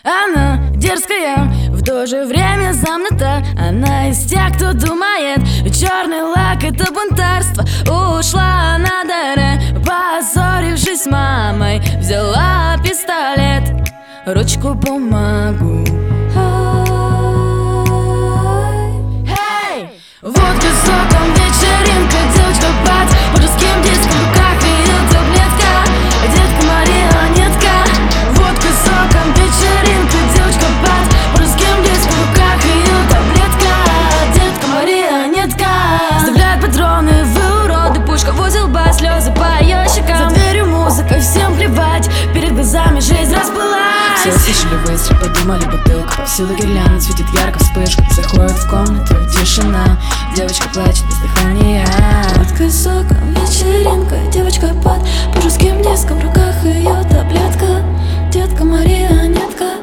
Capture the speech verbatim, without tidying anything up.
Она дерзкая, в то же время замната. Она из тех, кто думает, черный лак — это бунтарство. Ушла на даре, поссорившись с мамой, взяла пистолет, ручку, бумагу. Hey! Водка с соком, вечеринка, девочка под по-русским диском, в руках ее таблетка, детка марионетка. Водка с соком, вечеринка, девочка под по-русским диском, в руках ее таблетка, детка марионетка. Вставляет патроны, вы уроды, пушка возле лба, слезы по ее щекам. За дверью музыка, всем плевать, перед глазами жизнь расплылась. Все услышали выстрел, подумали бутылка, повсюду гирлянда светит ярко вспышка. Заходит в комнату, тишина, девочка плачет без дыхания. Водка с соком, вечеринка, девочка под по-русским диском, в руках ее таблетка, детка марионетка.